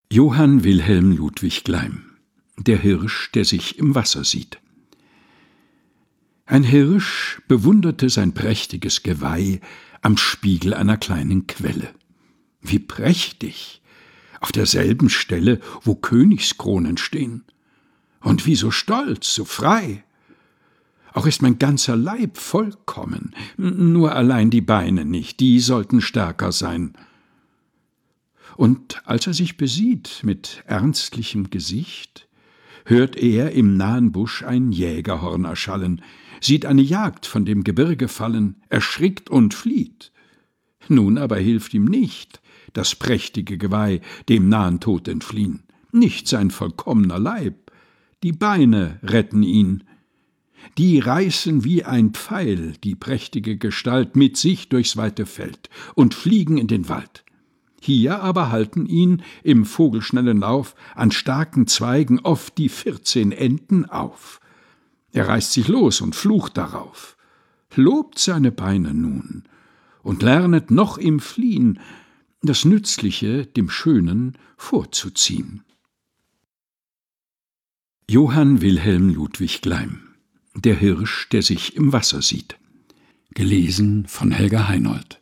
Johann Wilhelm Ludwig Gleim: Der Hirsch, der sich im Wasser sieht. Ein Hirsch bewunderte sein prächtiges Geweih am Spiegel einer kleinen Quelle. Wie prächtig! Auf derselben Stelle, wo Königskronen stehen. Und wie so stolz, so frei! Auch ist mein ganzer Leib vollkommen, nur allein die Beine nicht, die sollten stärker sein. Und als er sich besieht mit ernstlichem Gesicht, hört er im nahen Busch ein Jägerhorn erschallen, sieht eine Jagd von dem Gebirge fallen, erschrickt und flieht. Nun aber hilft ihm nicht das prächtige Geweih dem nahen Tod entfliehen, nicht sein vollkommener Leib, die Beine retten ihn. Die reißen wie ein Pfeil die prächtige Gestalt mit sich durchs weite Feld und fliegen in den Wald. Hier aber halten ihn im vogelschnellen Lauf an starken Zweigen oft die 14 Enten auf. Er reißt sich los und flucht darauf, lobt seine Beine nun und lernet noch im Fliehen das Nützliche dem Schönen vorzuziehen. Johann Wilhelm Ludwig Gleim: Der Hirsch, der sich im Wasser sieht. Gelesen von Helga Heinold.